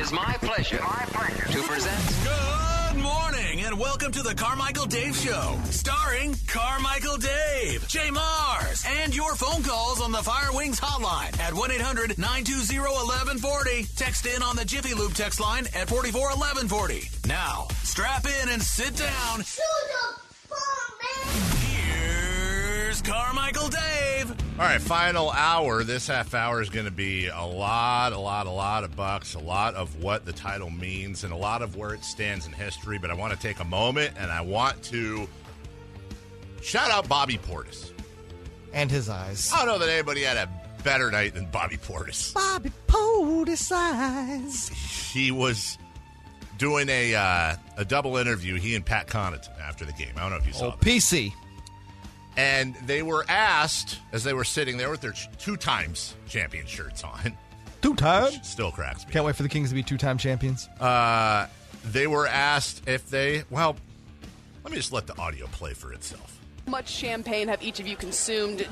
is my pleasure to present... Good morning, and welcome to the Carmichael Dave Show, starring Carmichael Dave, Jay Mars, and your phone calls on the Fire Wings hotline at 1-800-920-1140. Text in on the Jiffy Loop text line at 441140. Now, strap in and sit down. Here's Carmichael Dave. All right, final hour. This half hour is going to be a lot of bucks, a lot of what the title means, and a lot of where it stands in history. But I want to take a moment, and I want to shout out Bobby Portis. And his eyes. I don't know that anybody had a better night than Bobby Portis. Bobby Portis eyes. He was doing a double interview, he and Pat Connaughton, after the game. I don't know if you saw that. PC. And they were asked, as they were sitting there with their two-times champion shirts on. Two times? Still cracks me. Can't wait for the Kings to be two-time champions. They were asked if they, well, let me just let the audio play for itself. How much champagne have each of you consumed?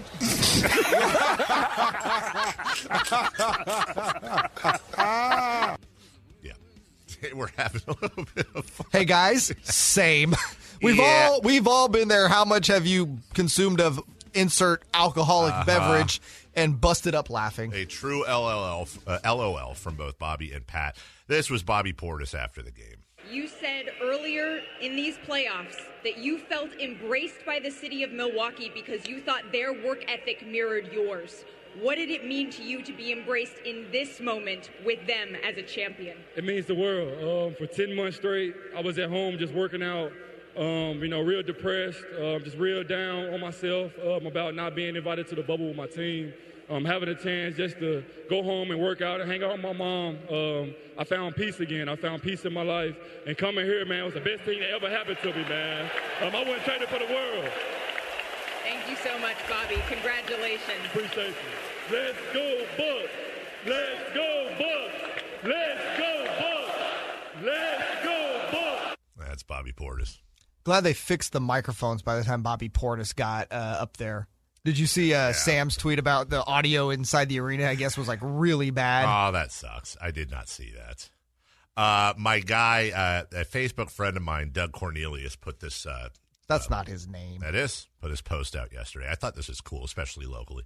Yeah. We're having a little bit of fun. Hey, guys, same. We've all been there. How much have you consumed of insert alcoholic beverage and busted up laughing? A true LOL from both Bobby and Pat. This was Bobby Portis after the game. You said earlier in these playoffs that you felt embraced by the city of Milwaukee because you thought their work ethic mirrored yours. What did it mean to you to be embraced in this moment with them as a champion? It means the world. For 10 months straight, I was at home just working out, real depressed, just real down on myself about not being invited to the bubble with my team. Having a chance just to go home and work out and hang out with my mom. I found peace again. I found peace in my life. And coming here, man, was the best thing that ever happened to me, man. I wouldn't trade it for the world. Thank you so much, Bobby. Congratulations. Appreciate you. Let's go, Bucks. Let's go, Bucks. Let's go, Bucks. Let's go, Bucks. That's Bobby Portis. Glad they fixed the microphones by the time Bobby Portis got up there. Did you see Sam's tweet about the audio inside the arena? I guess was like really bad. Oh, that sucks. I did not see that. My guy, a Facebook friend of mine, Doug Cornelius, put this. That's not his name. That is. Put his post out yesterday. I thought this was cool, especially locally.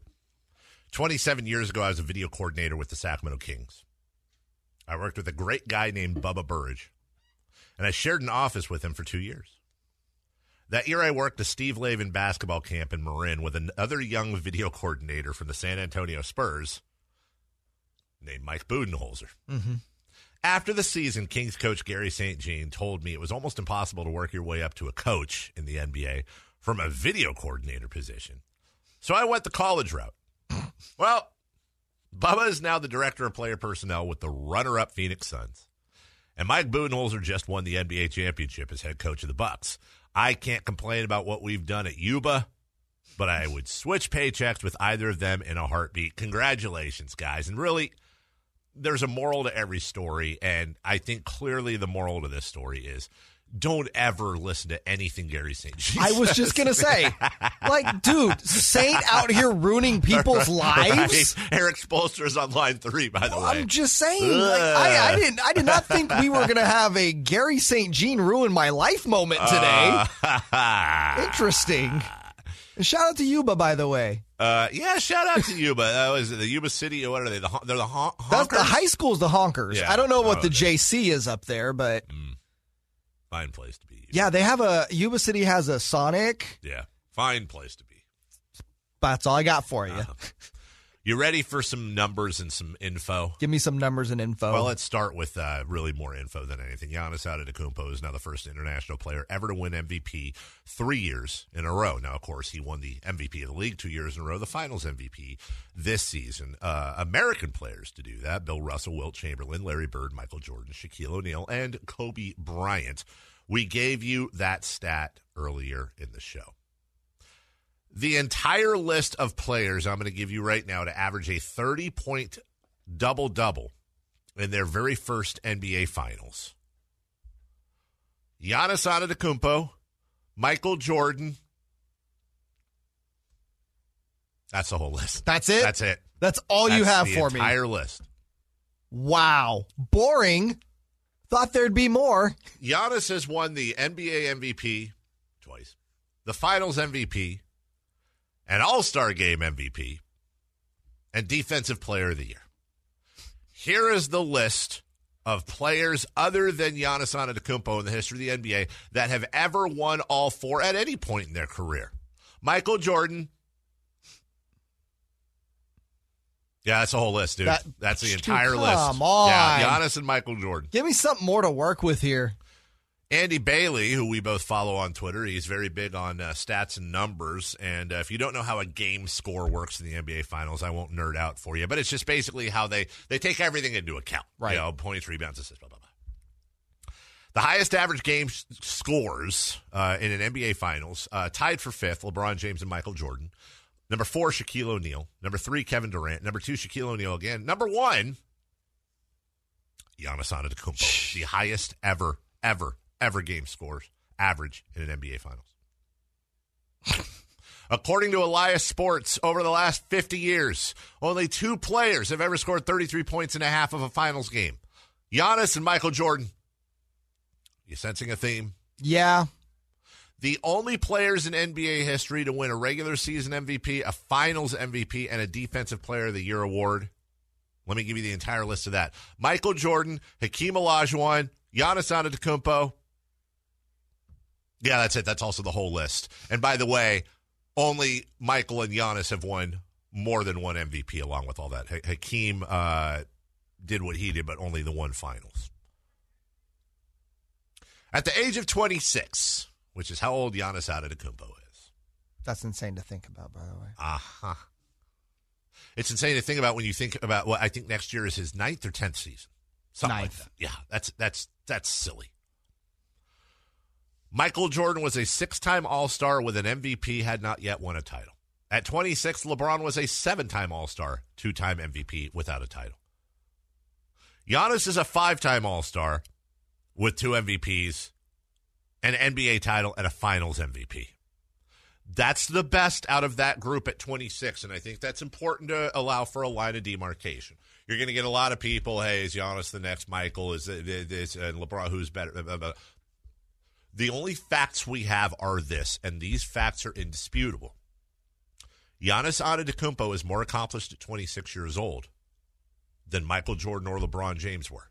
27 years ago, I was a video coordinator with the Sacramento Kings. I worked with a great guy named Bubba Burridge, and I shared an office with him for 2 years. That year, I worked a Steve Lavin basketball camp in Marin with another young video coordinator from the San Antonio Spurs named Mike Budenholzer. Mm-hmm. After the season, Kings coach Gary St. Jean told me it was almost impossible to work your way up to a coach in the NBA from a video coordinator position. So I went the college route. Well, Bubba is now the director of player personnel with the runner-up Phoenix Suns. And Mike Budenholzer just won the NBA championship as head coach of the Bucks. I can't complain about what we've done at Yuba, but I would switch paychecks with either of them in a heartbeat. Congratulations, guys. And really, there's a moral to every story, and I think clearly the moral to this story is don't ever listen to anything Gary St. Jean I was just going to say, like, dude, Saint out here ruining people's lives? Right. Eric Spoelstra is on line 3, by the way. I'm just saying, like, I did not think we were going to have a Gary St. Jean ruin my life moment today. Interesting. And shout out to Yuba, by the way. Yeah, shout out to Yuba. Was it the Yuba City? What are they? They're the Honkers? That's the high school's the Honkers. Yeah. I don't know what the JC is up there, but... Fine place to be. Yeah, they have Yuba City has a Sonic. Yeah, fine place to be. That's all I got for you. You ready for some numbers and some info? Give me some numbers and info. Well, let's start with really more info than anything. Giannis Antetokounmpo is now the first international player ever to win MVP 3 years in a row. Now, of course, he won the MVP of the league 2 years in a row, the finals MVP this season. American players to do that: Bill Russell, Wilt Chamberlain, Larry Bird, Michael Jordan, Shaquille O'Neal, and Kobe Bryant. We gave you that stat earlier in the show. The entire list of players I'm going to give you right now to average a 30-point double-double in their very first NBA Finals. Giannis Antetokounmpo, Michael Jordan. That's the whole list. That's it? That's it. That's all you have for me. The entire list. Wow. Boring. Thought there'd be more. Giannis has won the NBA MVP twice, the Finals MVP, an All-Star Game MVP, and Defensive Player of the Year. Here is the list of players other than Giannis Antetokounmpo in the history of the NBA that have ever won all four at any point in their career. Michael Jordan. Yeah, that's a whole list, dude. That's the entire list. Come on. Yeah, Giannis and Michael Jordan. Give me something more to work with here. Andy Bailey, who we both follow on Twitter, he's very big on stats and numbers. And if you don't know how a game score works in the NBA Finals, I won't nerd out for you. But it's just basically how they take everything into account. Right. You know, points, rebounds, assists, blah, blah, blah. The highest average game scores in an NBA Finals, tied for fifth, LeBron James and Michael Jordan. Number 4, Shaquille O'Neal. Number 3, Kevin Durant. Number 2, Shaquille O'Neal again. Number 1, Giannis Antetokounmpo. The highest ever game scores average in an NBA Finals. According to Elias Sports, over the last 50 years, only 2 players have ever scored 33 points in a half of a Finals game. Giannis and Michael Jordan. You sensing a theme? Yeah. The only players in NBA history to win a regular season MVP, a Finals MVP, and a Defensive Player of the Year award. Let me give you the entire list of that. Michael Jordan, Hakeem Olajuwon, Giannis Antetokounmpo. Yeah, that's it. That's also the whole list. And by the way, only Michael and Giannis have won more than one MVP along with all that. Hakeem did what he did, but only the one Finals. At the age of 26, which is how old Giannis Antetokounmpo is. That's insane to think about, by the way. Uh-huh. It's insane to think about when you think about what I think next year is his 9th or 10th season. Something like that. Yeah, that's silly. Michael Jordan was a 6-time All-Star with an MVP, had not yet won a title. At 26, LeBron was a 7-time All-Star, 2-time MVP without a title. Giannis is a 5-time All-Star with 2 MVPs, an NBA title, and a Finals MVP. That's the best out of that group at 26, and I think that's important to allow for a line of demarcation. You're going to get a lot of people, hey, is Giannis the next Michael? Is this and LeBron, who's better? The only facts we have are this, and these facts are indisputable. Giannis Antetokounmpo is more accomplished at 26 years old than Michael Jordan or LeBron James were.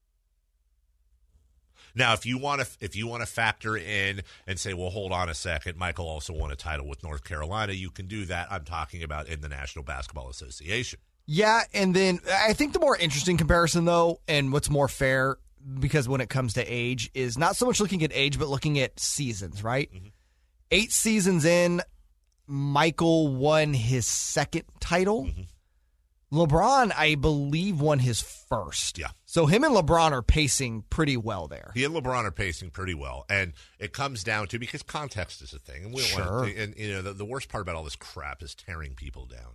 Now, if you want to factor in and say, well, hold on a second, Michael also won a title with North Carolina, you can do that. I'm talking about in the National Basketball Association. Yeah, and then I think the more interesting comparison, though, and what's more fair, because when it comes to age, is not so much looking at age, but looking at seasons, right? Mm-hmm. 8 seasons in, Michael won his 2nd title. Mm-hmm. LeBron, I believe, won his 1st. Yeah. So him and LeBron are pacing pretty well there. He and LeBron are pacing pretty well. And it comes down to, because context is a thing. And we don't want to, and you know, the worst part about all this crap is tearing people down.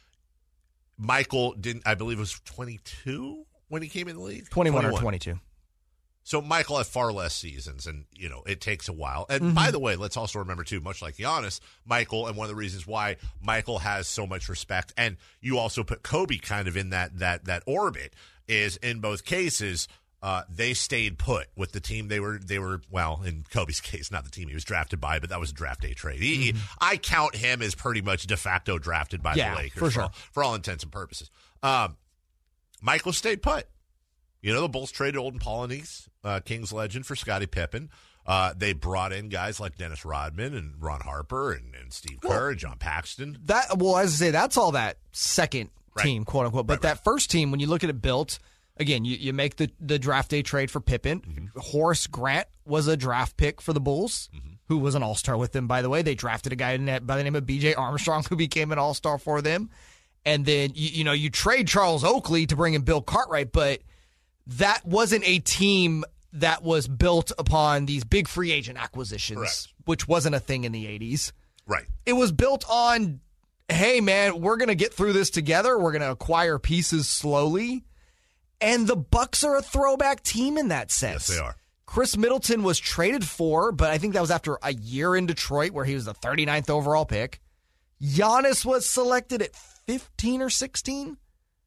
Michael I believe, was 22 when he came in the league? 21 or 22. So Michael had far less seasons, and, you know, it takes a while. And by the way, let's also remember, too, much like Giannis, Michael, and one of the reasons why Michael has so much respect, and you also put Kobe kind of in that orbit, is in both cases, they stayed put with the team they were, well, in Kobe's case, not the team he was drafted by, but that was a draft day trade. I count him as pretty much de facto drafted by the Lakers for all intents and purposes. Michael stayed put. You know, the Bulls traded Olden Polynice, Kings legend, for Scottie Pippen. They brought in guys like Dennis Rodman and Ron Harper and Steve Kerr and John Paxton. As I say, that's all that second team, quote unquote. But that first team, when you look at it built, again, you make the draft day trade for Pippen. Mm-hmm. Horace Grant was a draft pick for the Bulls, who was an all-star with them, by the way. They drafted a guy by the name of B.J. Armstrong, who became an all-star for them. And then, you trade Charles Oakley to bring in Bill Cartwright, but that wasn't a team that was built upon these big free agent acquisitions, which wasn't a thing in the 80s. Right. It was built on, hey, man, we're going to get through this together. We're going to acquire pieces slowly. And the Bucks are a throwback team in that sense. Yes, they are. Chris Middleton was traded for, but I think that was after a year in Detroit where he was the 39th overall pick. Giannis was selected at 15 or 16.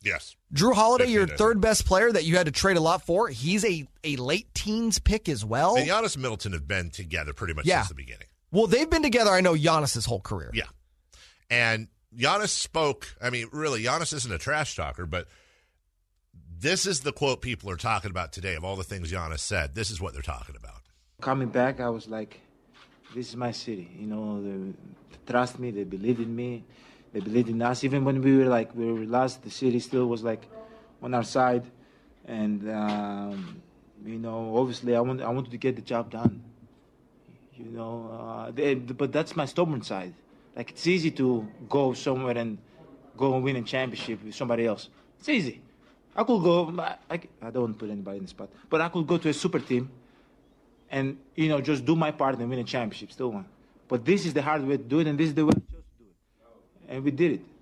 Yes. Jrue Holiday, your 15, third best player that you had to trade a lot for, he's a late teens pick as well. And Giannis and Middleton have been together pretty much since the beginning. Well, they've been together, I know, Giannis' whole career. Yeah. And Giannis spoke, I mean, really, Giannis isn't a trash talker, but this is the quote people are talking about today. Of all the things Giannis said, this is what they're talking about. Coming back, I was like, this is my city. You know, they trust me, they believed in me, they believed in us. Even when we were lost, the city still was like on our side. And, you know, obviously I wanted to get the job done. You know, but that's my stubborn side. Like, it's easy to go somewhere and go and win a championship with somebody else. It's easy. I could go, I don't want to put anybody in the spot, but I could go to a super team and, you know, just do my part and win a championship, still won. But this is the hard way to do it, and this is the way I chose to do it. And we did it.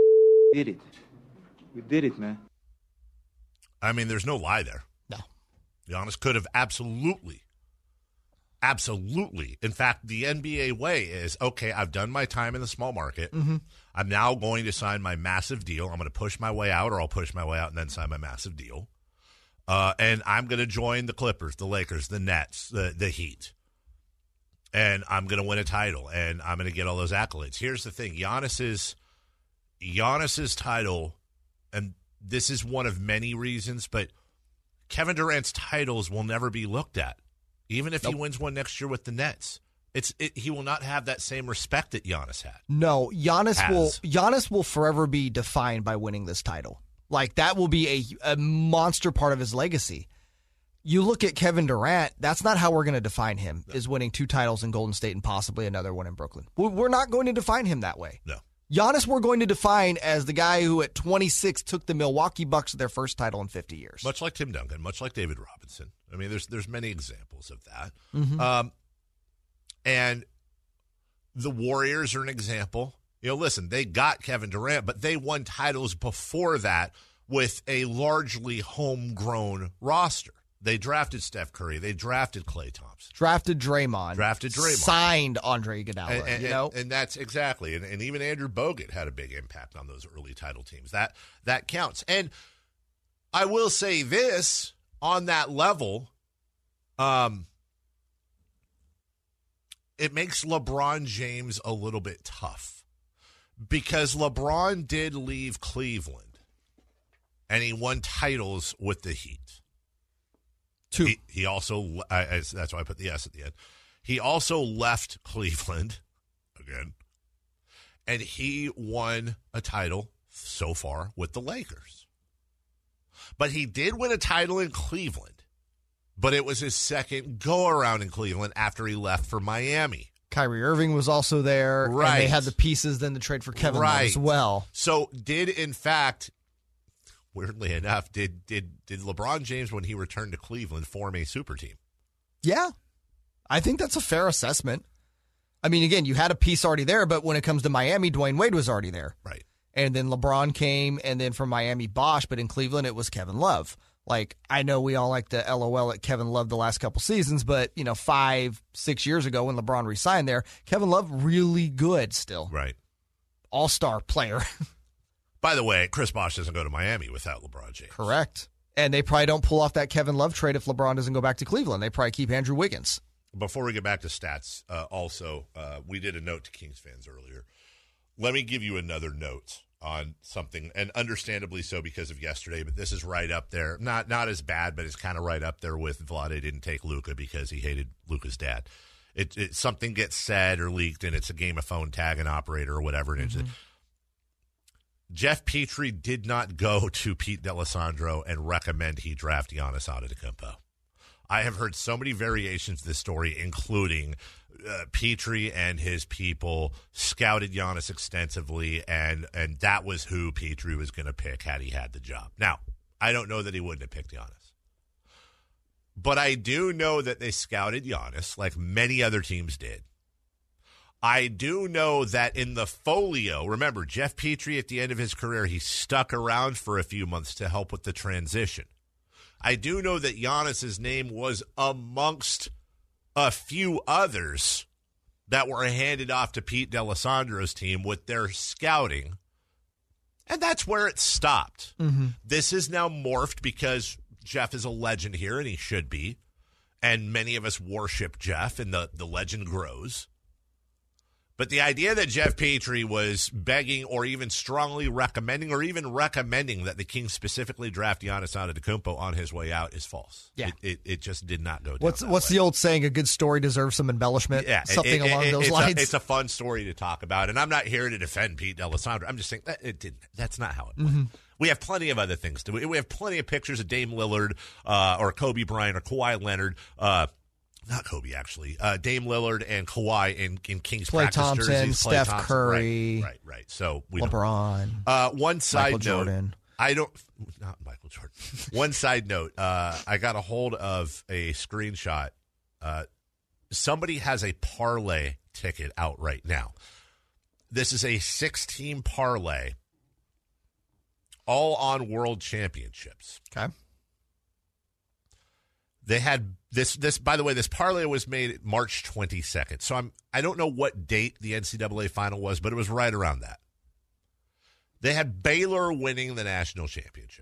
We did it, man. I mean, there's no lie there. No. Giannis could have absolutely. In fact, the NBA way is, okay, I've done my time in the small market. Mm-hmm. I'm now going to sign my massive deal. I'm going to push my way out, or I'll push my way out and then sign my massive deal. And I'm going to join the Clippers, the Lakers, the Nets, the Heat. And I'm going to win a title, and I'm going to get all those accolades. Here's the thing. Giannis's title, and this is one of many reasons, but Kevin Durant's titles will never be looked at. Even if he wins one next year with the Nets, he will not have that same respect that Giannis had. No, Giannis will forever be defined by winning this title. Like, that will be a monster part of his legacy. You look at Kevin Durant, that's not how we're going to define him, is winning 2 titles in Golden State and possibly another one in Brooklyn. We're not going to define him that way. No. Giannis we're going to define as the guy who at 26 took the Milwaukee Bucks to their first title in 50 years. Much like Tim Duncan, much like David Robinson. I mean, there's many examples of that. Mm-hmm. And the Warriors are an example. You know, listen, they got Kevin Durant, but they won titles before that with a largely homegrown roster. They drafted Steph Curry. They drafted Klay Thompson. Drafted Draymond. Signed Andre Iguodala. And that's exactly. And even Andrew Bogut had a big impact on those early title teams. That counts. And I will say this, on that level, it makes LeBron James a little bit tough. Because LeBron did leave Cleveland, and he won titles with the Heat. 2. He also, that's why I put the S at the end. He also left Cleveland again, and he won a title so far with the Lakers. But he did win a title in Cleveland, but it was his second go-around in Cleveland after he left for Miami. Kyrie Irving was also there, right? And they had the pieces then to trade for Kevin Love as well. So did, in fact, weirdly enough, did LeBron James, when he returned to Cleveland, form a super team? Yeah. I think that's a fair assessment. I mean, again, you had a piece already there, but when it comes to Miami, Dwayne Wade was already there. Right. And then LeBron came, and then from Miami, Bosh, but in Cleveland, it was Kevin Love. Like, I know we all like to LOL at Kevin Love the last couple seasons, but, 5-6 years ago when LeBron re-signed there, Kevin Love really good still. Right. All-star player. By the way, Chris Bosh doesn't go to Miami without LeBron James. Correct. And they probably don't pull off that Kevin Love trade if LeBron doesn't go back to Cleveland. They probably keep Andrew Wiggins. Before we get back to stats, we did a note to Kings fans earlier. Let me give you another note on something, and understandably so because of yesterday, but this is right up there. Not as bad, but it's kind of right up there with Vlade didn't take Luka because he hated Luka's dad. Something gets said or leaked, and it's a game of phone tag, an operator or whatever. And Mm-hmm. Jeff Petrie did not go to Pete D'Alessandro and recommend he draft Giannis Antetokounmpo. I have heard so many variations of this story, including Petrie and his people scouted Giannis extensively, and that was who Petrie was going to pick had he had the job. Now, I don't know that he wouldn't have picked Giannis. But I do know that they scouted Giannis like many other teams did. I do know that in the folio, remember, Jeff Petrie at the end of his career, he stuck around for a few months to help with the transition. I do know that Giannis's name was amongst a few others that were handed off to Pete D'Alessandro's team with their scouting. And that's where it stopped. This is now morphed because Jeff is a legend here, and he should be. And many of us worship Jeff, and the legend grows. But the idea that Jeff Petrie was begging or even strongly recommending or even recommending that the Kings specifically draft Giannis Antetokounmpo on his way out is false. Yeah. It just did not go down What's the old saying? A good story deserves some embellishment? Yeah, Something along those lines. It's a fun story to talk about, and I'm not here to defend Pete D'Alessandro. I'm just saying that it didn't. That's not how it went. We have plenty of other things to do. We have plenty of pictures of Dame Lillard or Kobe Bryant or Kawhi Leonard. Not Kobe, actually. Dame Lillard and Kawhi in Kings Klay practice Thompson, jerseys. Klay Steph Thompson. Curry. Right. So we LeBron. one side Michael note. Jordan. Not Michael Jordan. One side note. I got a hold of a screenshot. Somebody has a parlay ticket out right now. This is a 6-team parlay, all on World Championships. Okay. They had this. By the way, this parlay was made March 22nd. So I don't know what date the NCAA final was, but it was right around that. They had Baylor winning the national championship.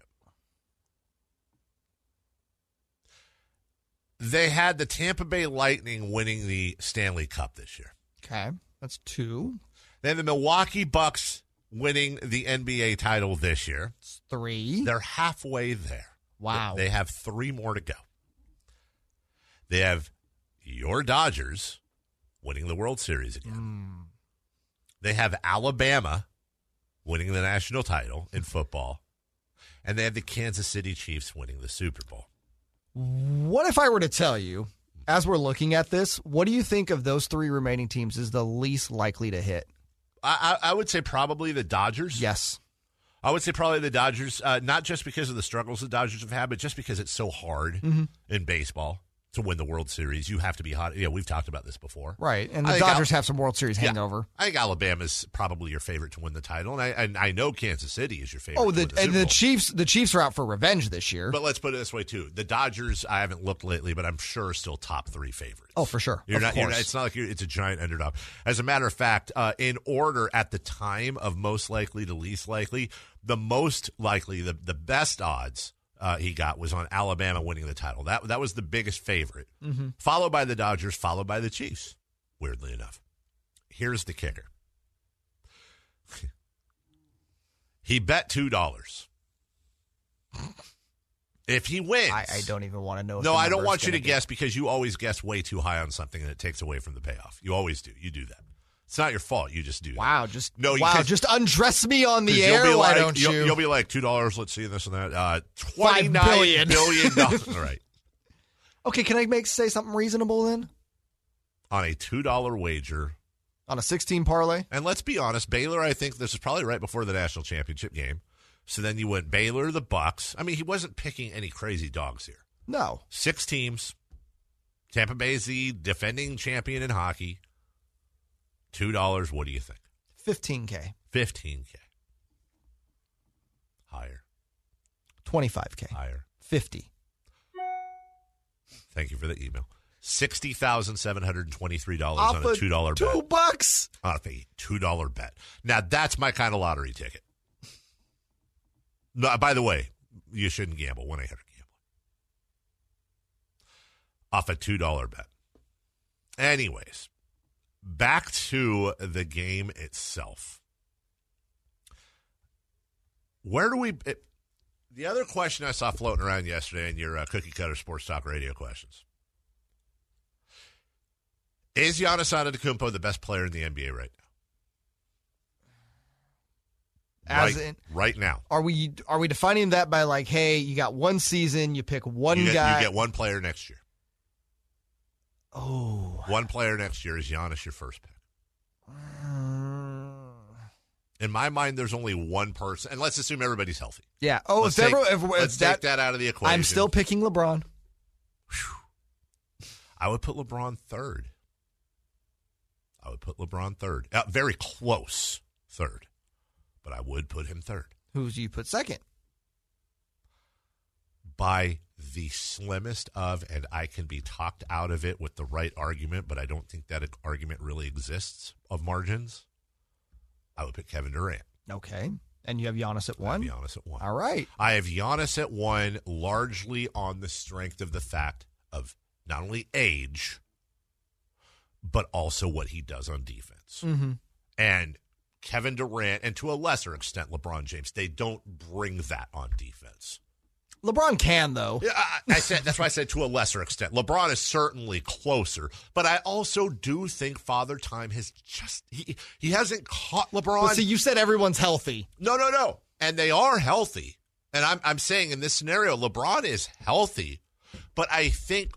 They had the Tampa Bay Lightning winning the Stanley Cup this year. Okay. That's 2. They had the Milwaukee Bucks winning the NBA title this year. It's 3. They're halfway there. Wow. They have 3 more to go. They have your Dodgers winning the World Series again. They have Alabama winning the national title in football. And they have the Kansas City Chiefs winning the Super Bowl. What if I were to tell you, as we're looking at this, what do you think of those 3 remaining teams is the least likely to hit? I would say probably the Dodgers. Yes. I would say probably the Dodgers, not just because of the struggles the Dodgers have had, but just because it's so hard in baseball to win the World Series. You have to be hot. Yeah, we've talked about this before. Right, and the Dodgers have some World Series hangover. I think Alabama's probably your favorite to win the title, and I know Kansas City is your favorite. The Chiefs are out for revenge this year. But let's put it this way too: the Dodgers, I haven't looked lately, but I'm sure are still top 3 favorites. Oh, for sure. You're not. It's not like it's a giant underdog. As a matter of fact, in order at the time of most likely to least likely, the most likely, the best odds. He got was on Alabama winning the title. That was the biggest favorite, followed by the Dodgers, followed by the Chiefs, weirdly enough. Here's the kicker. He bet $2. If he wins... I don't even want to know. No, I don't want you to guess because you always guess way too high on something and it takes away from the payoff. You always do. You do that. It's not your fault. You just do that. Wow, just undress me on the air. Why don't you? You'll be like $2. Let's see this and that. $29 billion. All right. Okay, can I say something reasonable then? On a $2 wager. On a 16 parlay? And let's be honest, Baylor, I think this is probably right before the national championship game. So then you went Baylor, the Bucks. I mean, he wasn't picking any crazy dogs here. No. 6 teams. Tampa Bay's the defending champion in hockey. $2, what do you think? $15K. $15K. Higher. $25K. Higher. $50. Thank you for the email. $60,723 on a $2 bet. $2? Off a $2 bet. Now, that's my kind of lottery ticket. No, by the way, you shouldn't gamble. 1-800-GAMBLE. Off a $2 bet. Anyways. Back to the game itself. Where do we... the other question I saw floating around yesterday in your Cookie Cutter Sports Talk radio questions. Is Giannis Antetokounmpo the best player in the NBA right now? Right now. Are we defining that by like, hey, you got one season, you pick one guy. You get one player next year. Oh. One player next year is Giannis your first pick. In my mind, there's only one person, and let's assume everybody's healthy. Yeah. Oh, let's take that out of the equation. I'm still picking LeBron. Whew. I would put LeBron third. Very close third, but I would put him third. Who do you put second? By the slimmest of, and I can be talked out of it with the right argument, but I don't think that argument really exists of margins. I would pick Kevin Durant. Okay. And you have Giannis at 1? I have Giannis at 1. All right. I have Giannis at 1 largely on the strength of the fact of not only age, but also what he does on defense. Mm-hmm. And Kevin Durant, and to a lesser extent LeBron James, they don't bring that on defense. LeBron can, though. Yeah, I said that's why I said to a lesser extent. LeBron is certainly closer, but I also do think Father Time has just he hasn't caught LeBron. Well, see, you said everyone's healthy. No, and they are healthy. And I'm saying in this scenario, LeBron is healthy, but I think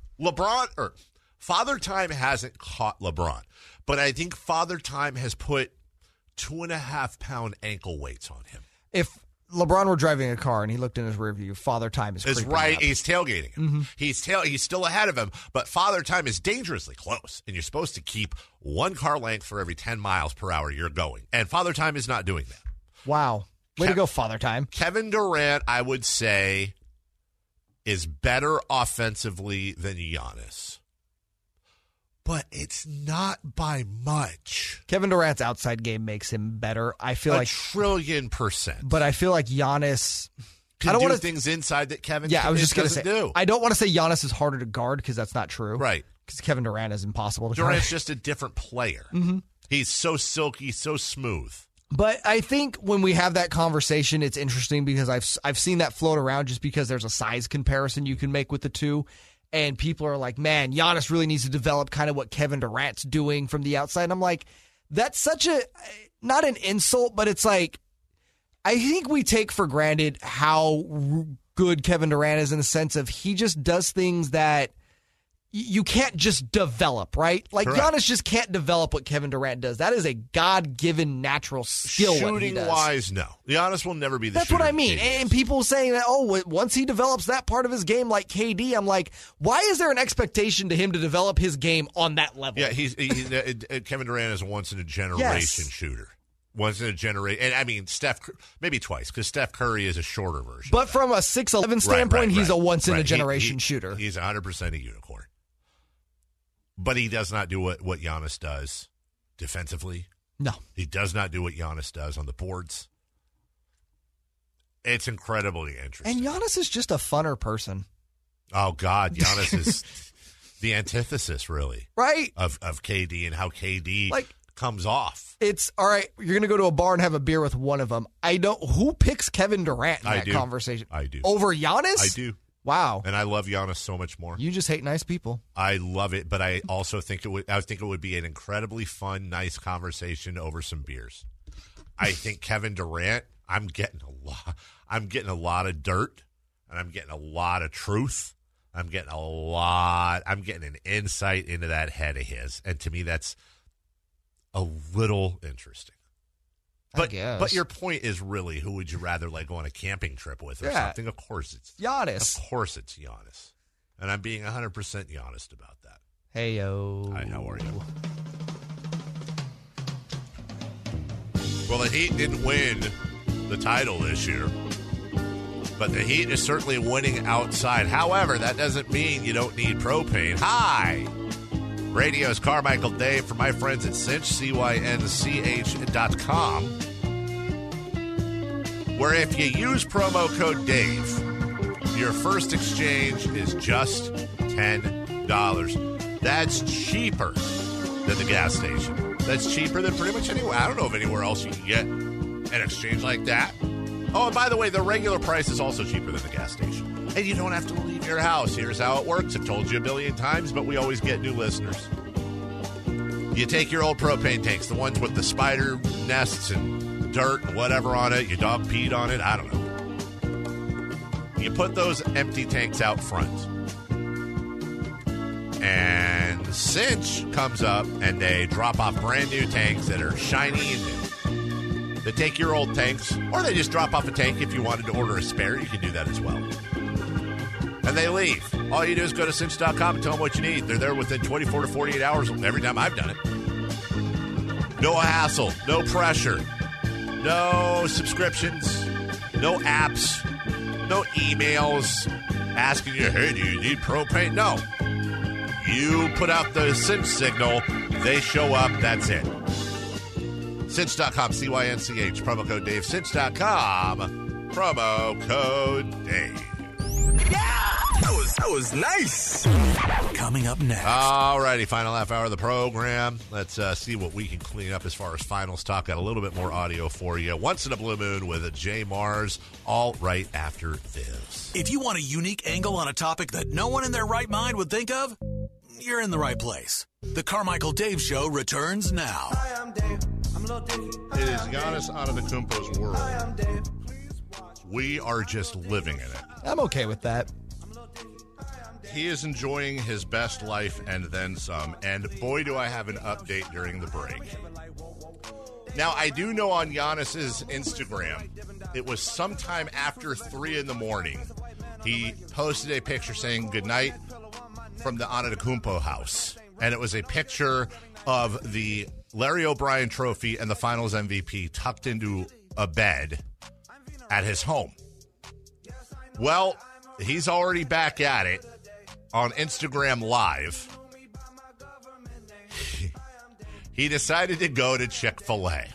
Father Time hasn't caught LeBron, but I think Father Time has put 2.5-pound ankle weights on him. If LeBron were driving a car and he looked in his rear view, Father Time is creeping right. up. He's tailgating him. Mm-hmm. He's still ahead of him, but Father Time is dangerously close, and you're supposed to keep 1 car length for every 10 miles per hour you're going. And Father Time is not doing that. Wow. Way to go, Father Time. Kevin Durant, I would say, is better offensively than Giannis. But it's not by much. Kevin Durant's outside game makes him better. I feel a like 1,000,000,000%. But I feel like Giannis can do things inside that Kevin I was just going to say. Do. I don't want to say Giannis is harder to guard because that's not true. Right. Because Kevin Durant is impossible to guard. Durant's just a different player. Mm-hmm. He's so silky, so smooth. But I think when we have that conversation, it's interesting because I've seen that float around just because there's a size comparison you can make with the two. And people are like, man, Giannis really needs to develop kind of what Kevin Durant's doing from the outside. And I'm like, that's such not an insult, but it's like, I think we take for granted how good Kevin Durant is in the sense of he just does things that you can't just develop, right? Like Correct. Giannis just can't develop what Kevin Durant does. That is a God-given natural skill. Shooting-wise, no. Giannis will never be the That's shooter. what I mean. And people saying that, once he develops that part of his game like KD, I'm like, why is there an expectation to him to develop his game on that level? Yeah, he's Kevin Durant is a once-in-a-generation shooter. Once in a generation. And I mean, Steph, maybe twice, because Steph Curry is a shorter version. But from a 6'11" standpoint, he's a once-in-a-generation shooter. He's 100% a unicorn. But he does not do what Giannis does defensively. No. He does not do what Giannis does on the boards. It's incredibly interesting. And Giannis is just a funner person. Oh, God. Giannis is the antithesis, really. Right. Of KD and how KD comes off. It's, all right, you're going to go to a bar and have a beer with one of them. Who picks Kevin Durant in that conversation? I do. Over Giannis? I do. Wow. And I love Giannis so much more. You just hate nice people. I love it, but I also think it would be an incredibly fun, nice conversation over some beers. I think Kevin Durant, I'm getting a lot of dirt, and I'm getting a lot of truth. I'm getting an insight into that head of his. And to me, that's a little interesting. But your point is really, who would you rather go on a camping trip with or something? Of course it's Giannis. Of course it's Giannis. And I'm being 100% honest about that. Hey, yo. Hi, how are you? Well, the Heat didn't win the title this year, but the Heat is certainly winning outside. However, that doesn't mean you don't need propane. Hi! Radio's Carmichael Dave for my friends at Cinch, CYNCH.com, where if you use promo code Dave, your first exchange is just $10. That's cheaper than the gas station. That's cheaper than pretty much anywhere. I don't know of anywhere else you can get an exchange like that. Oh, and by the way, the regular price is also cheaper than the gas station. And you don't have to leave your house. Here's how it works. I've told you a billion times, but we always get new listeners. You take your old propane tanks, the ones with the spider nests and dirt and whatever on it. Your dog peed on it. I don't know. You put those empty tanks out front. And Cinch comes up and they drop off brand new tanks that are shiny and new. They take your old tanks, or they just drop off a tank if you wanted to order a spare. You can do that as well. And they leave. All you do is go to cinch.com and tell them what you need. They're there within 24 to 48 hours every time I've done it. No hassle, no pressure, no subscriptions, no apps, no emails asking you, hey, do you need propane? No. You put out the Cinch signal, they show up, that's it. Cinch.com, CYNCH, promo code Dave. Cinch.com, promo code Dave. That was nice. Coming up next. All righty, final half hour of the program. Let's see what we can clean up as far as finals talk. Got a little bit more audio for you. Once in a blue moon with Jay Mars, all right after this. If you want a unique angle on a topic that no one in their right mind would think of, you're in the right place. The Carmichael Dave Show returns now. Hi, I'm Dave. I'm Lil Dicky. It is Giannis Antetokounmpo's world. Hi, I'm Dave. We are just living in it. I'm okay with that. He is enjoying his best life and then some. And boy, do I have an update during the break. Now, I do know on Giannis's Instagram, it was sometime after 3 in the morning. He posted a picture saying goodnight from the Antetokounmpo house. And it was a picture of the Larry O'Brien trophy and the finals MVP tucked into a bed at his home. Well, he's already back at it on Instagram Live. He decided to go to Chick-fil-A. Are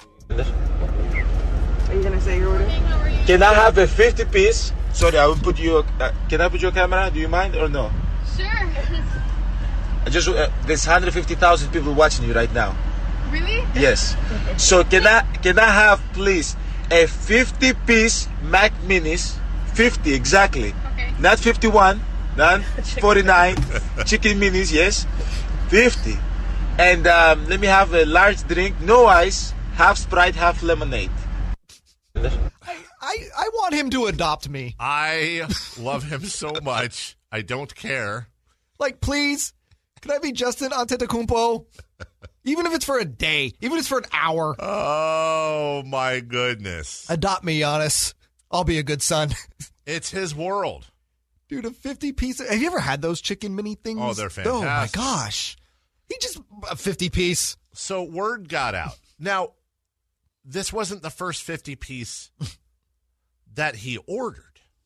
you going to say your order? Can I have a 50-piece? Sorry, I will put you... can I put your camera? Do you mind or no? Sure. There's 150,000 people watching you right now. Really? Yes. So can I have, please, a 50-piece Mac Minis? 50, exactly. Okay. Not 51, not 49. Chicken Minis, yes. 50. And let me have a large drink, no ice, half Sprite, half lemonade. I want him to adopt me. I love him so much. I don't care. Like, please, can I be Justin Antetokounmpo? Even if it's for a day, even if it's for an hour. Oh, my goodness. Adopt me, Giannis. I'll be a good son. It's his world. Dude, a 50-piece. Have you ever had those chicken mini things? Oh, they're fantastic. Oh, my gosh. He just, a 50-piece. So word got out. Now, this wasn't the first 50-piece that he ordered.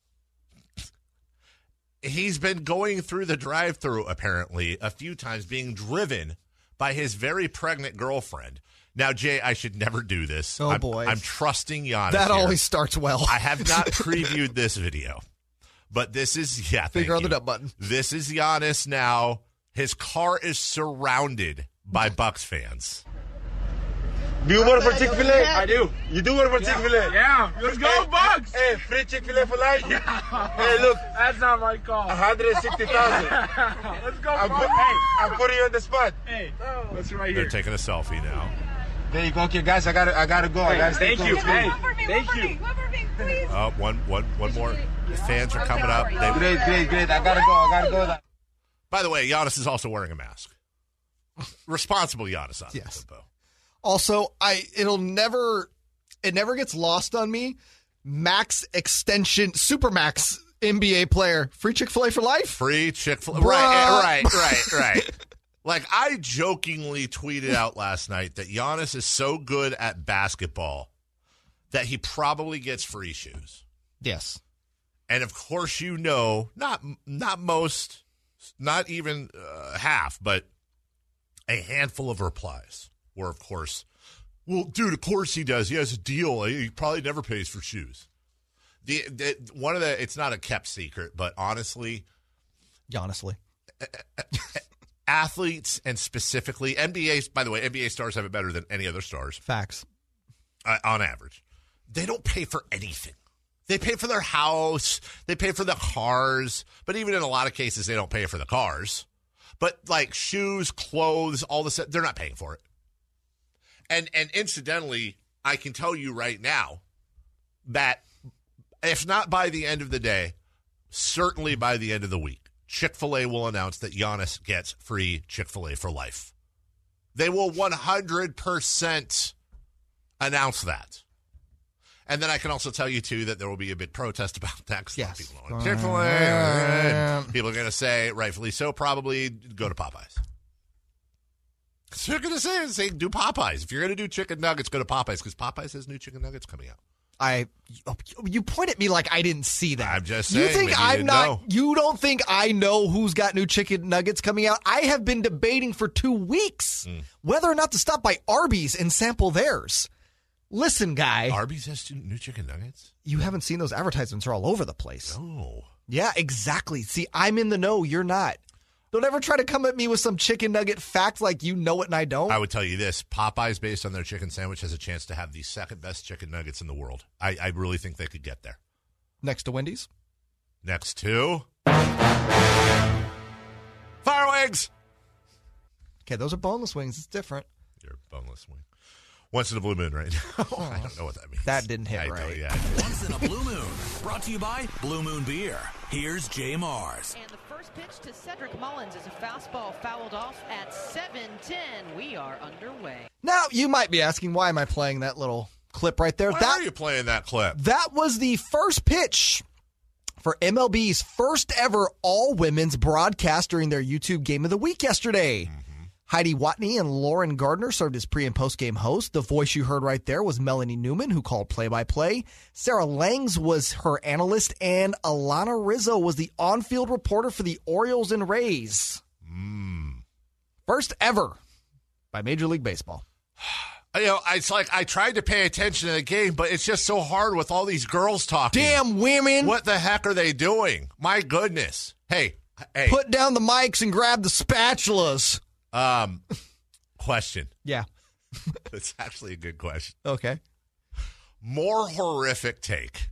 He's been going through the drive-thru, apparently, a few times, being driven by his very pregnant girlfriend. Now, Jay, I should never do this. Oh, boy. I'm trusting Giannis. That here. always starts well. I have not previewed this video, but this is, finger on the dump button. This is Giannis now. His car is surrounded by Bucks fans. Do you work for Chick-fil-A? I do. You do work for Chick-fil-A? Yeah. Let's go, Bucks. Hey, free Chick-fil-A for life? Yeah. Hey, look. That's not my call. 160,000. Let's go, I'm Bucks. I'm putting you on the spot. Hey, let's right They're here. taking a selfie now. There you go. Okay, guys, I gotta go. I gotta stay Thank you. close. Hey, Thank you. One for me, please. One more. The fans are coming up. Great. I gotta go. By the way, Giannis is also wearing a mask. Responsible Giannis on Yes. Tempo. Also, it never gets lost on me. Max extension, Supermax NBA player, free Chick-fil-A for life. Free Chick-fil-A. Bruh. Right. Like, I jokingly tweeted out last night that Giannis is so good at basketball that he probably gets free shoes. Yes. And, of course, not most, not even half, but a handful of replies were, of course, well, dude, of course he does. He has a deal. He probably never pays for shoes. It's not a kept secret, but honestly, athletes and specifically NBA, by the way, NBA stars have it better than any other stars. Facts. On average. They don't pay for anything. They pay for their house. They pay for the cars. But even in a lot of cases, they don't pay for the cars. But like shoes, clothes, all this, they're not paying for it. And incidentally, I can tell you right now that if not by the end of the day, certainly by the end of the week, Chick-fil-A will announce that Giannis gets free Chick-fil-A for life. They will 100% announce that. And then I can also tell you, too, that there will be a big protest about that. Yes. People don't like Chick-fil-A. People are going to say, rightfully so, probably go to Popeyes. So they're going to say, do Popeyes. If you're going to do chicken nuggets, go to Popeyes, because Popeyes has new chicken nuggets coming out. You point at me like I didn't see that. I'm just saying. You think maybe I'm you not? know. You don't think I know who's got new chicken nuggets coming out? I have been debating for 2 weeks whether or not to stop by Arby's and sample theirs. Listen, guy. Arby's has new chicken nuggets? You haven't seen those advertisements? Are all over the place. No. Yeah, exactly. See, I'm in the know. You're not. Don't ever try to come at me with some chicken nugget fact like you know it and I don't. I would tell you this. Popeyes, based on their chicken sandwich, has a chance to have the second best chicken nuggets in the world. I really think they could get there. Next to Wendy's? Next to Fire Wings. Okay, those are boneless wings. It's different. You're a boneless wing. Once in a blue moon right now. I don't know what that means. That didn't hit I right. Yeah. Once in a blue moon. Brought to you by Blue Moon Beer. Here's Jay Mars. And the first pitch to Cedric Mullins is a fastball fouled off at 7:10. We are underway. Now, you might be asking, why am I playing that little clip right there? Why are you playing that clip? That was the first pitch for MLB's first ever all-women's broadcast during their YouTube Game of the Week yesterday. Heidi Watney and Lauren Gardner served as pre- and post-game hosts. The voice you heard right there was Melanie Newman, who called play-by-play. Sarah Langs was her analyst, and Alana Rizzo was the on-field reporter for the Orioles and Rays. First ever by Major League Baseball. It's like I tried to pay attention to the game, but it's just so hard with all these girls talking. Damn women. What the heck are they doing? My goodness. Hey. Put down the mics and grab the spatulas. Question. Yeah. It's actually a good question. Okay. More horrific take.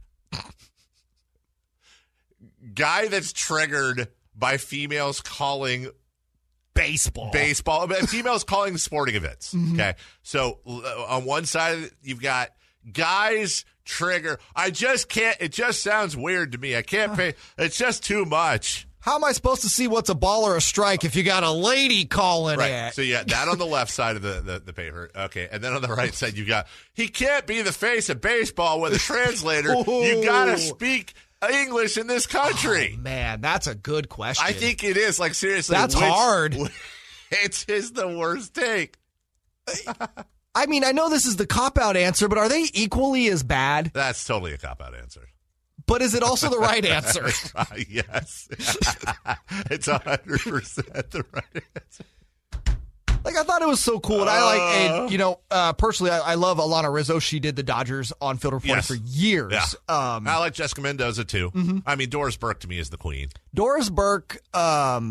Guy that's triggered by females calling baseball, females calling sporting events. Okay. So on one side, you've got guys trigger. I just can't. It just sounds weird to me. I can't pay. It's just too much. How am I supposed to see what's a ball or a strike if you got a lady calling it? So you got that on the left side of the paper. Okay. And then on the right side, you got, he can't be the face of baseball with a translator. You got to speak English in this country. Oh, man, that's a good question. I think it is. Like, seriously. That's hard. It is the worst take. I mean, I know this is the cop-out answer, but are they equally as bad? That's totally a cop-out answer. But is it also the right answer? Yes. It's 100% the right answer. Like, I thought it was so cool. And I personally, I love Alana Rizzo. She did the Dodgers on-field reporting for years. Yeah. I like Jessica Mendoza, too. Mm-hmm. I mean, Doris Burke, to me, is the queen. Doris Burke, I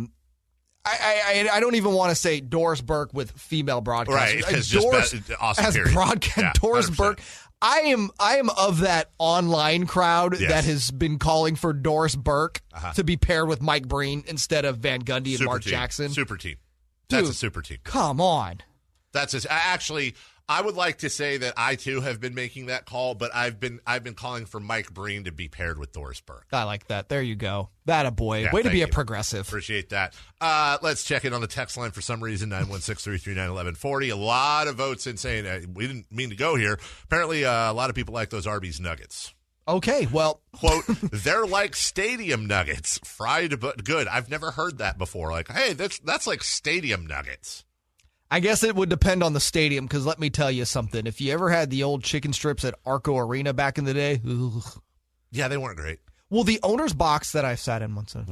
don't even want to say Doris Burke with female broadcasters. Right, because Doris awesome as period. broadcast. Yeah, Doris 100%. Burke. I am of that online crowd that has been calling for Doris Burke to be paired with Mike Breen instead of Van Gundy and Super Mark team. Jackson. Super team. Dude, That's a super team. Come on. Actually, I would like to say that I too have been making that call, but I've been calling for Mike Breen to be paired with Doris Burke. I like that. There you go. That a boy. Yeah, Way to thank be you. a progressive. Appreciate that. Let's check in on the text line for some reason, 916-339-1140. A lot of votes in saying we didn't mean to go here. Apparently, a lot of people like those Arby's nuggets. Okay, well. Quote, they're like stadium nuggets, fried but good. I've never heard that before. Like, hey, that's like stadium nuggets. I guess it would depend on the stadium, because let me tell you something. If you ever had the old chicken strips at Arco Arena back in the day, yeah, they weren't great. Well, the owner's box that I've sat in once.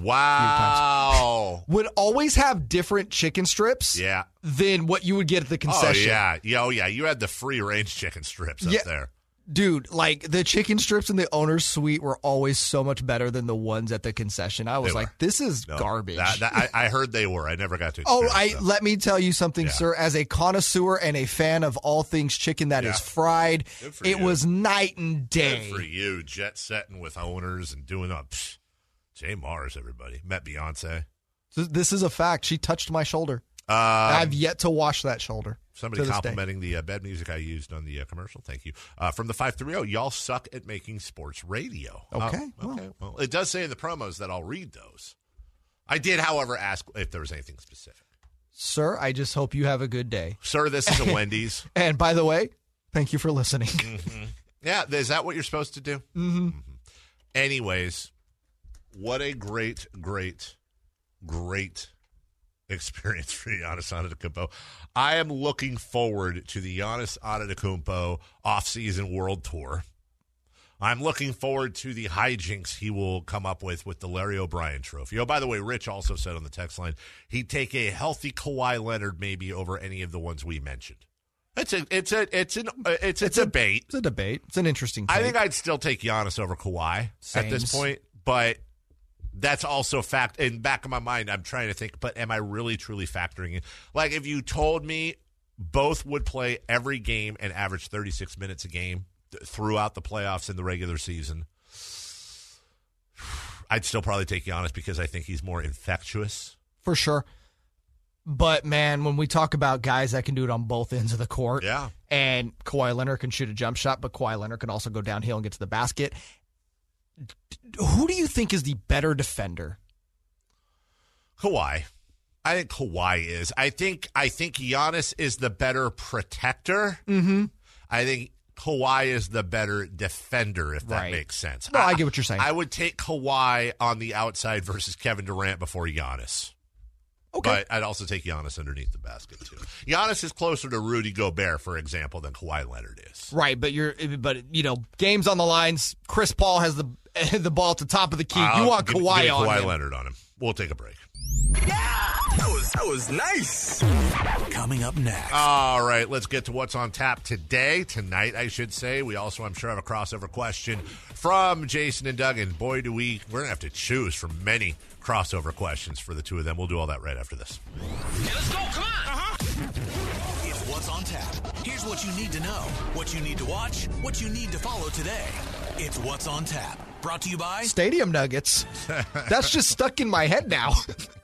Wow. Would always have different chicken strips than what you would get at the concession. Oh, yeah. You had the free-range chicken strips up there. Dude, like, the chicken strips in the owner's suite were always so much better than the ones at the concession. I was like, this is garbage. I heard they were. I never got to experience let me tell you something, sir. As a connoisseur and a fan of all things chicken that is fried, it was night and day. Good for you, jet setting with owners and doing up. Jay Mars, everybody. Met Beyonce. This is a fact. She touched my shoulder. I've yet to wash that shoulder. Somebody complimenting the bed music I used on the commercial. Thank you. From the 530, y'all suck at making sports radio. Okay. Well, it does say in the promos that I'll read those. I did, however, ask if there was anything specific. Sir, I just hope you have a good day. Sir, this is a Wendy's. And by the way, thank you for listening. Mm-hmm. Yeah, is that what you're supposed to do? Mm-hmm. Anyways, what a great experience for Giannis Antetokounmpo. I am looking forward to the Giannis Antetokounmpo off-season world tour I'm looking forward to the hijinks he will come up with the Larry O'Brien trophy. Oh, by the way, Rich also said on the text line he'd take a healthy Kawhi Leonard maybe over any of the ones we mentioned. It's a debate. It's a debate. It's an interesting take. I think I'd still take Giannis over Kawhi at this point, but that's also fact. In the back of my mind, I'm trying to think, but am I really truly factoring in? Like, if you told me both would play every game and average 36 minutes a game throughout the playoffs in the regular season, I'd still probably take Giannis because I think he's more infectious. For sure. But, man, when we talk about guys that can do it on both ends of the court, and Kawhi Leonard can shoot a jump shot, but Kawhi Leonard can also go downhill and get to the basket, who do you think is the better defender? Kawhi. I think Kawhi is. I think Giannis is the better protector. Mm-hmm. I think Kawhi is the better defender, if that makes sense. No, I get what you're saying. I would take Kawhi on the outside versus Kevin Durant before Giannis. Okay. But I'd also take Giannis underneath the basket, too. Giannis is closer to Rudy Gobert, for example, than Kawhi Leonard is. Right, but games on the lines. Chris Paul has the ball at the top of the key. You want Kawhi give on Kawhi him. Leonard on him. We'll take a break. Yeah! That was nice. Coming up next. All right, let's get to what's on tap tonight, I should say. We also, I'm sure, have a crossover question from Jason and Doug. And boy, we're going to have to choose from many crossover questions for the two of them. We'll do all that right after this. Okay, let's go. Come on. It's What's on Tap. Here's what you need to know, what you need to watch, what you need to follow today. It's What's on Tap. Brought to you by Stadium Nuggets. That's just stuck in my head now.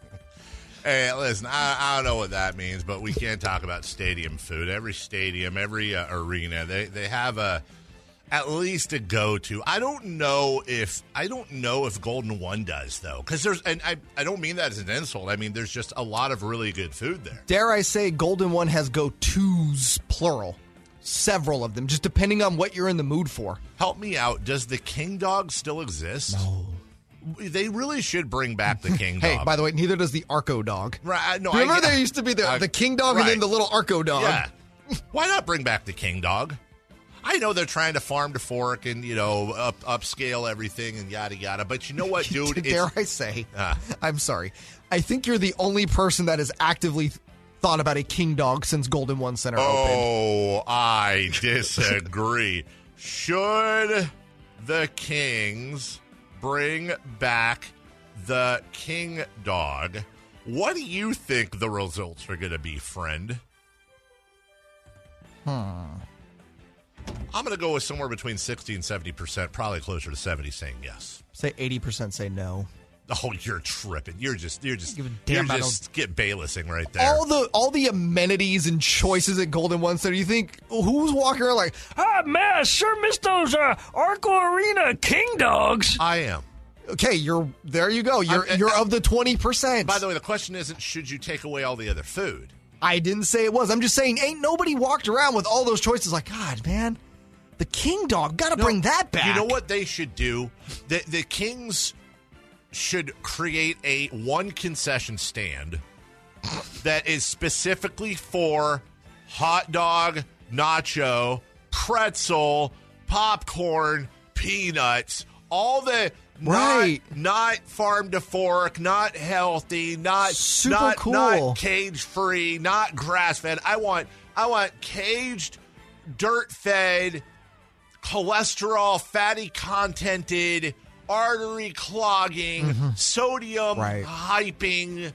Hey, listen, I don't know what that means, but we can't talk about stadium food. Every stadium, every arena, they have at least a go-to. I don't know if Golden One does, though, because I don't mean that as an insult. I mean, there's just a lot of really good food there. Dare I say Golden One has go-tos, plural. Several of them, just depending on what you're in the mood for. Help me out. Does the King Dog still exist? No. They really should bring back the King Dog. Hey, by the way, neither does the Arco Dog. Right? No, remember there used to be the King Dog and then the little Arco Dog. Yeah. Why not bring back the King Dog? I know they're trying to farm to fork and upscale everything and yada yada, but you know what, dude? Dare I say? I'm sorry. I think you're the only person that has actively thought about a King Dog since Golden One Center opened. Oh, I disagree. Should the Kings bring back the King Dog? What do you think the results are going to be, friend? I'm going to go with somewhere between 60 and 70%, probably closer to 70 saying yes. Say 80% say no. Oh, you're tripping. You're just get Baylessing right there. All the amenities and choices at Golden One Center. You think who's walking around like, man, I sure miss those Arco Arena King Dogs. I am. Okay, there you go. You're of the 20%. By the way, the question isn't should you take away all the other food. I didn't say it was. I'm just saying ain't nobody walked around with all those choices like, God, man, the King Dog, got to bring that back. You know what they should do? The Kings should create one concession stand that is specifically for hot dog, nacho, pretzel, popcorn, peanuts, all the not farm to fork, not healthy, not super cool, not cage free, not grass fed. I want caged, dirt fed, cholesterol, fatty contented, artery clogging, sodium hyping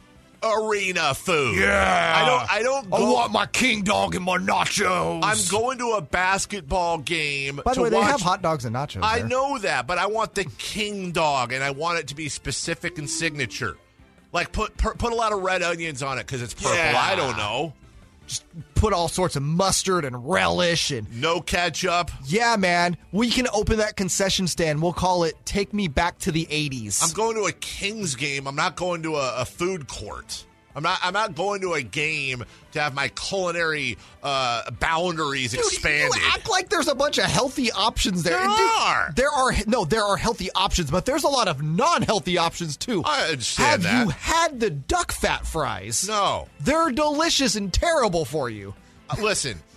arena food. Yeah. I don't I want my King Dog and my nachos. I'm going to a basketball game. By the way, they have hot dogs and nachos. I know that, but I want the King Dog, and I want it to be specific and signature. Like put a lot of red onions on it because it's purple. Yeah. I don't know. Just put all sorts of mustard and relish and no ketchup. Yeah, man. We can open that concession stand. We'll call it "Take Me Back to the '80s." I'm going to a Kings game. I'm not going to a food court. I'm not going to a game to have my culinary boundaries expanded. You act like there's a bunch of healthy options there. There There are healthy options, but there's a lot of non-healthy options too. I understand that. Have you had the duck fat fries? No. They're delicious and terrible for you. Listen,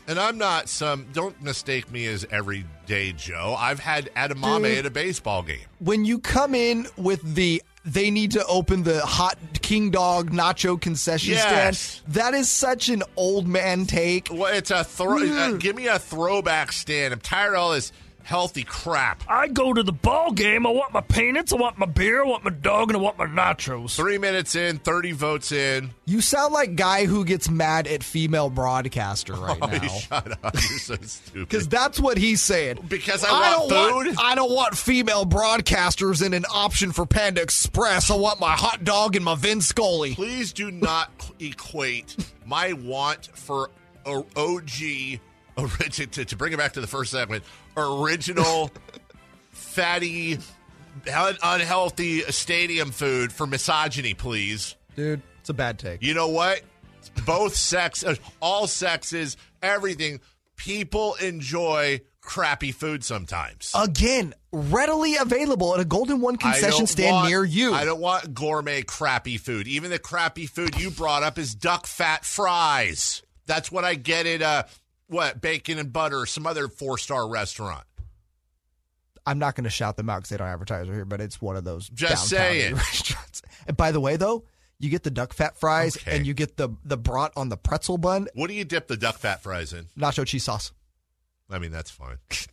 And I'm not don't mistake me as everyday Joe. I've had edamame at a baseball game. When you come in with they need to open the hot King Dog nacho concession stand, that is such an old man take. Well, it's give me a throwback stand. I'm tired of all this healthy crap. I go to the ball game. I want my peanuts. I want my beer. I want my dog, and I want my nachos. 3 minutes in, 30 votes in. You sound like guy who gets mad at female broadcaster right now. Shut up! You're so stupid. Because that's what he's saying. Because I want food. I don't want female broadcasters in an option for Panda Express. I want my hot dog and my Vin Scully. Please do not equate my want for OG. To bring it back to the first segment, original, fatty, unhealthy stadium food for misogyny, please. Dude, it's a bad take. You know what? Both all sexes, everything. People enjoy crappy food sometimes. Again, readily available at a Golden One concession stand near you. I don't want gourmet crappy food. Even the crappy food you brought up is duck fat fries. That's what I get at Bacon and Butter, some other 4-star restaurant. I'm not going to shout them out because they don't advertise here, but it's one of those just downtown saying restaurants. And by the way, though, you get the duck fat fries and you get the brat on the pretzel bun. What do you dip the duck fat fries in? Nacho cheese sauce. I mean, that's fine.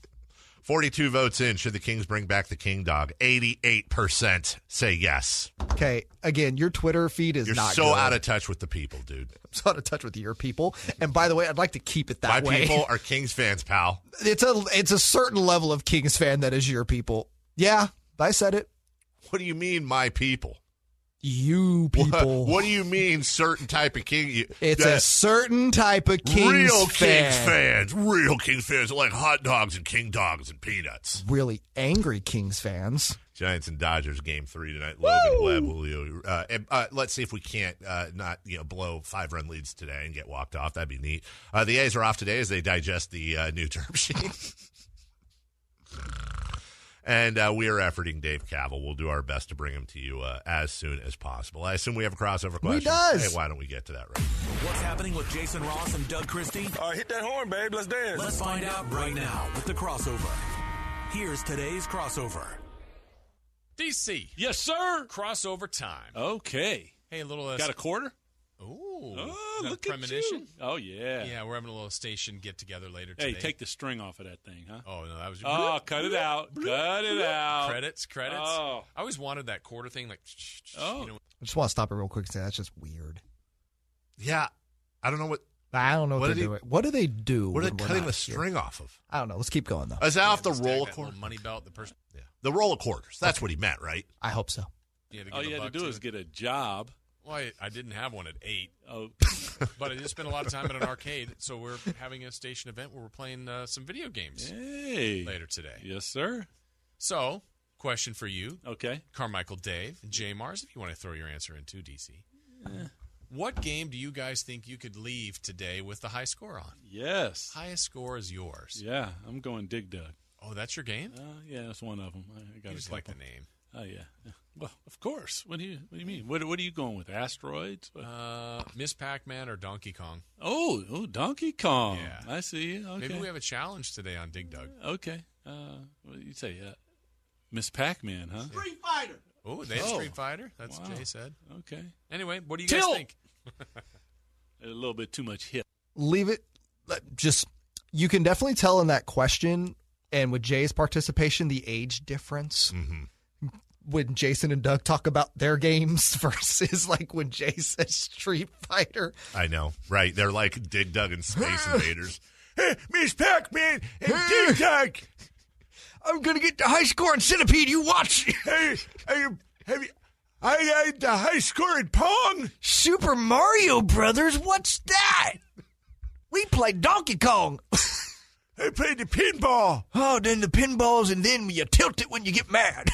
42 votes in. Should the Kings bring back the King Dog? 88% say yes. Okay, again, your Twitter feed is not so good. out of touch with the people, dude. I'm so out of touch with your people. And by the way, I'd like to keep it that way. My people are Kings fans, pal. It's a certain level of Kings fan that is your people. Yeah, I said it. What do you mean, my people? You people. What do you mean, certain type of King? It's a certain type of Kings real fan. Kings fans. Real Kings fans like hot dogs and King Dogs and peanuts. Really angry Kings fans. Giants and Dodgers game 3 tonight. Logan Webb, Julio. Let's see if we can't not blow 5-run leads today and get walked off. That'd be neat. The A's are off today as they digest the new term sheet. And we are efforting Dave Cavill. We'll do our best to bring him to you as soon as possible. I assume we have a crossover question. He does. Hey, why don't we get to that right? What's happening with Jason Ross and Doug Christie? Hit that horn, babe. Let's dance. Let's find out right now with the crossover. Here's today's crossover. DC. Yes, sir. Crossover time. Okay. Hey, a little... Got a quarter? Ooh. Oh, look premonition? At you. Oh, yeah. Yeah, we're having a little station get-together later today. Hey, take the string off of that thing, huh? Oh, no, that was... Oh, cut it out. Cut it out. Credits. Oh. I always wanted that quarter thing, like... Oh. I just want to stop it real quick and say that's just weird. Yeah. I don't know what... I don't know what they're doing. What do they do? What are they cutting the string off of? I don't know. Let's keep going, though. Is that off the roll of quarters? Money belt, the person... Yeah. The roll of quarters. That's what he meant, right? I hope so. All you had to do is get a job. Well, I didn't have one at 8. Oh. But I just spent a lot of time at an arcade, so we're having a station event where we're playing some video games later today. Yes, sir. So, question for you. Okay. Carmichael, Dave, and J. Mars, if you want to throw your answer in too, DC. What game do you guys think you could leave today with the high score on? Yes. Highest score is yours. Yeah, I'm going Dig Dug. Oh, that's your game? Yeah, that's one of them. I got you just like the name. Oh, yeah. Well, of course. What do you mean? What are you going with? Asteroids? Miss Pac-Man or Donkey Kong? Oh, Donkey Kong. Yeah. I see you. Okay. Maybe we have a challenge today on Dig Dug. Okay. What do you say? Miss Pac-Man, huh? Street Fighter. Oh, they have Street Fighter. That's what Jay said. Okay. Anyway, what do you guys think? A little bit too much hip. Leave it. You can definitely tell in that question and with Jay's participation, the age difference. Mm-hmm. When Jason and Doug talk about their games versus like when Jay says Street Fighter. I know, right? They're like Dig Dug and Space Invaders. Hey, Miss Pac-Man and Dig Dug. I'm going to get the high score in Centipede. You watch. Hey, have you... I got the high score in Pong. Super Mario Brothers? What's that? We played Donkey Kong. I played the pinball. Oh, then the pinballs, and then you tilt it when you get mad.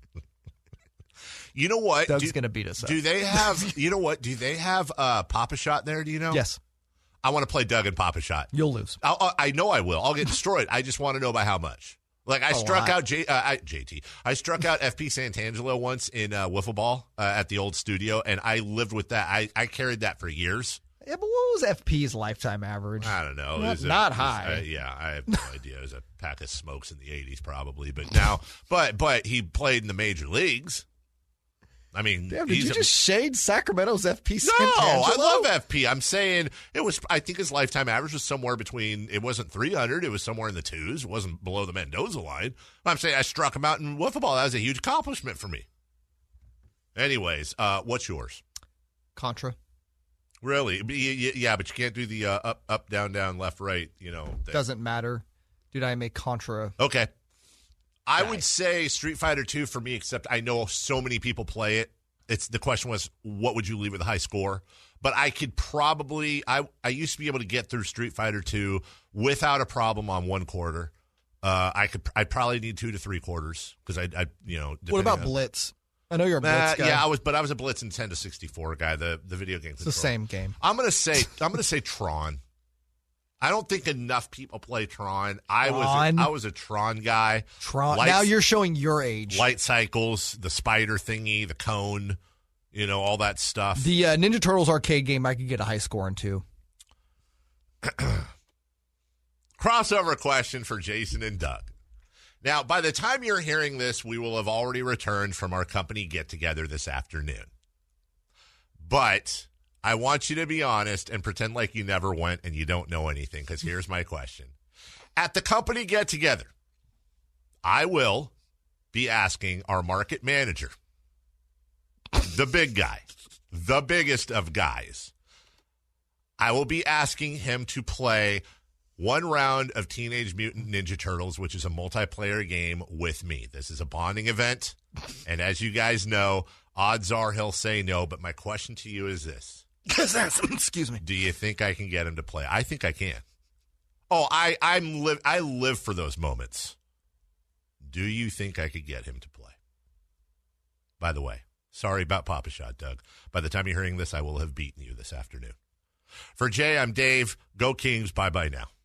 You know what? Doug's going to beat us up. Do they have, you know what? Do they have Papa Shot there? Do you know? Yes. I want to play Doug and Papa Shot. You'll lose. I know I will. I'll get destroyed. I just want to know by how much. Like, I struck out JT. I struck out FP Santangelo once in wiffle ball at the old studio, and I lived with that. I carried that for years. Yeah, but what was FP's lifetime average? I don't know. Not high. I have no idea. It was a pack of smokes in the 80s probably. But now, but he played in the major leagues. I mean, damn, did you just shade Sacramento's FP? No, I love FP. I'm saying I think his lifetime average was somewhere between, it wasn't 300, it was somewhere in the twos. It wasn't below the Mendoza line. I'm saying I struck him out in wiffle ball. That was a huge accomplishment for me. Anyways, what's yours? Contra. Really? Yeah, but you can't do the up, down, down, left, right, thing. Doesn't matter. Dude, I am a Contra. Okay. I would say Street Fighter 2 for me, except I know so many people play it. The question was, what would you leave with a high score? But I could probably, I used to be able to get through Street Fighter 2 without a problem on 1 quarter. I'd probably need 2 to 3 quarters because What about Blitz? I know you're a Blitz guy. Yeah, I was a Blitz in 10 to 64 guy. The video game. It's the same game. I'm gonna say Tron. I don't think enough people play Tron. I was a Tron guy. Tron. Now you're showing your age. Light cycles, the spider thingy, the cone, all that stuff. The Ninja Turtles arcade game, I could get a high score in too. Crossover question for Jason and Doug. Now, by the time you're hearing this, we will have already returned from our company get-together this afternoon. But I want you to be honest and pretend like you never went and you don't know anything, because here's my question. At the company get-together, I will be asking our market manager, the big guy, the biggest of guys, I will be asking him to play 1 round of Teenage Mutant Ninja Turtles, which is a multiplayer game, with me. This is a bonding event, and as you guys know, odds are he'll say no, but my question to you is this. Excuse me. Do you think I can get him to play? I think I can. Oh, I live for those moments. Do you think I could get him to play? By the way, sorry about Papa Shot, Doug. By the time you're hearing this, I will have beaten you this afternoon. For Jay, I'm Dave. Go Kings. Bye-bye now.